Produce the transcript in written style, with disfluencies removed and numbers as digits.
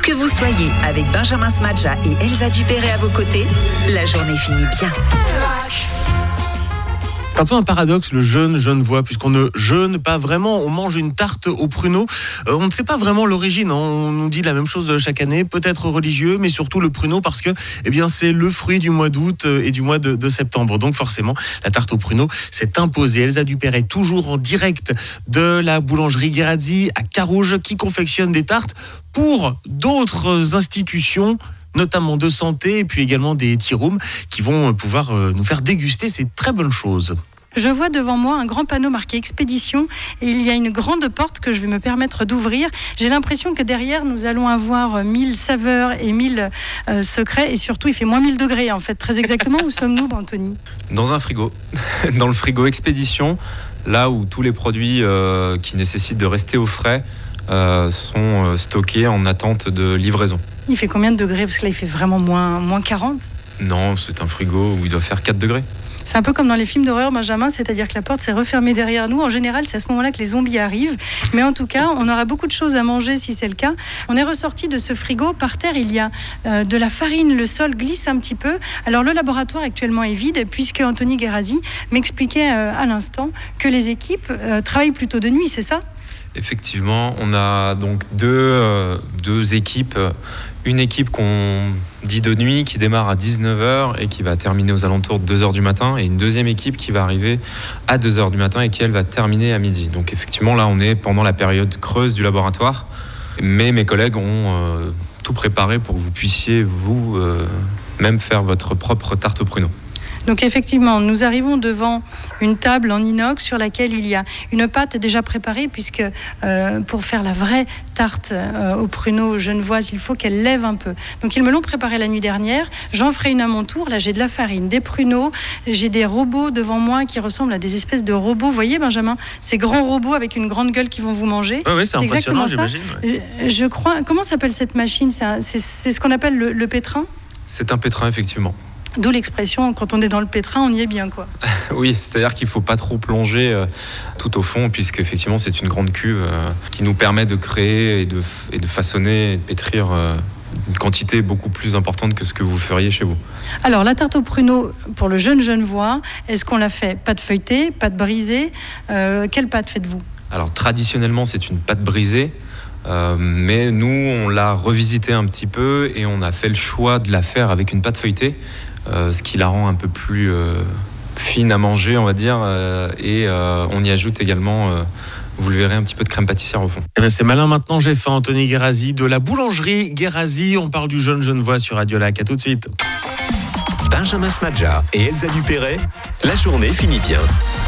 Que vous soyez avec Benjamin Smadja et Elsa Dupéré à vos côtés, la journée finit bien. C'est un peu un paradoxe le jeûne genevois, puisqu'on ne jeûne pas vraiment, on mange une tarte aux pruneaux. On ne sait pas vraiment l'origine, on nous dit la même chose chaque année, peut-être religieux, mais surtout le pruneau parce que c'est le fruit du mois d'août et du mois de septembre. Donc forcément, la tarte aux pruneaux s'est imposée. Elsa Dupéré, toujours en direct de la boulangerie Guérazzi à Carouge, qui confectionne des tartes pour d'autres institutions, notamment de santé, et puis également des tea rooms qui vont pouvoir nous faire déguster ces très bonnes choses. Je vois devant moi un grand panneau marqué Expédition et il y a une grande porte que je vais me permettre d'ouvrir. J'ai l'impression que derrière, nous allons avoir 1000 saveurs et 1000 secrets et surtout, il fait moins 1000 degrés en fait. Très exactement, où sommes-nous, Anthony ? Dans un frigo, dans le frigo Expédition, là où tous les produits qui nécessitent de rester au frais sont stockés en attente de livraison. Il fait combien de degrés ? Parce que là, il fait vraiment moins 40. Non, c'est un frigo où il doit faire 4 degrés. C'est un peu comme dans les films d'horreur, Benjamin, c'est-à-dire que la porte s'est refermée derrière nous. En général, c'est à ce moment-là que les zombies arrivent. Mais en tout cas, on aura beaucoup de choses à manger si c'est le cas. On est ressorti de ce frigo. Par terre, il y a de la farine. Le sol glisse un petit peu. Alors, le laboratoire actuellement est vide puisque Anthony Guérazzi m'expliquait à l'instant que les équipes travaillent plutôt de nuit, c'est ça ? Effectivement, on a donc deux équipes. Une équipe qu'on dit de nuit qui démarre à 19h et qui va terminer aux alentours de 2h du matin, et une deuxième équipe qui va arriver à 2h du matin et qui elle va terminer à midi. Donc effectivement là on est pendant la période creuse du laboratoire, mais mes collègues ont tout préparé pour que vous puissiez même faire votre propre tarte aux pruneaux. Donc effectivement, nous arrivons devant une table en inox sur laquelle il y a une pâte déjà préparée puisque pour faire la vraie tarte aux pruneaux genevoises, il faut qu'elle lève un peu. Donc ils me l'ont préparée la nuit dernière, j'en ferai une à mon tour. Là j'ai de la farine, des pruneaux, j'ai des robots devant moi qui ressemblent à des espèces de robots. Vous voyez Benjamin, ces grands robots avec une grande gueule qui vont vous manger. Oui, c'est impressionnant, exactement ça. J'imagine. Je crois, comment s'appelle cette machine ? C'est ce qu'on appelle le pétrin ? C'est un pétrin effectivement. D'où l'expression, quand on est dans le pétrin, on y est bien, quoi. Oui, c'est-à-dire qu'il ne faut pas trop plonger tout au fond, puisque effectivement c'est une grande cuve qui nous permet de créer et de façonner et de pétrir une quantité beaucoup plus importante que ce que vous feriez chez vous. Alors, la tarte aux pruneaux, pour le jeune genevois, est-ce qu'on la fait pâte feuilletée, pâte brisée ? Quelle pâte faites-vous ? Alors, traditionnellement, c'est une pâte brisée. Mais nous, on l'a revisité un petit peu et on a fait le choix de la faire avec une pâte feuilletée, ce qui la rend un peu plus fine à manger, on va dire, et on y ajoute également, vous le verrez, un petit peu de crème pâtissière au fond. C'est malin, maintenant j'ai faim. Anthony Guérazzi de la boulangerie Guérazzi, on parle du jeune genevois sur Radio Lac. À tout de suite. Benjamin Smadja et Elsa Dupéré, la journée finit bien.